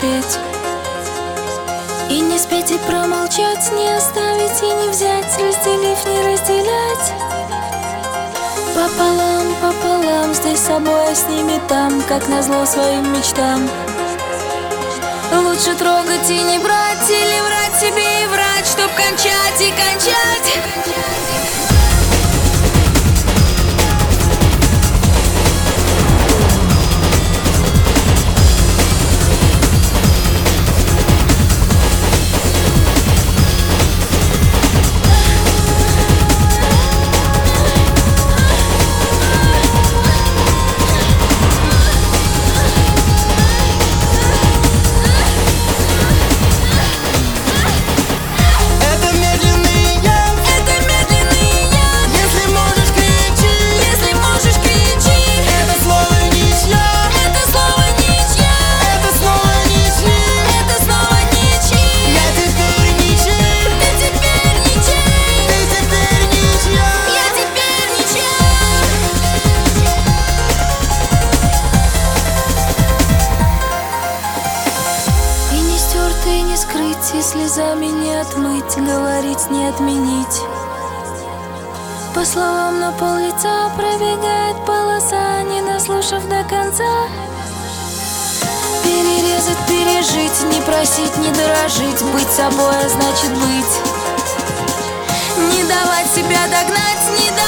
петь. И не спеть, и промолчать, не оставить и не взять, разделив, не разделять. Пополам, пополам, здесь с собой, а с ними там, как назло своим мечтам. Лучше трогать и не брать, или врать себе и врать, чтоб кончать и кончать. И не скрыть, и слезами не отмыть, говорить не отменить. По словам на пол лица пробегает полоса, не дослушав до конца. Перерезать, пережить, не просить, не дорожить, быть собой, а значит быть. Не давать себя догнать, не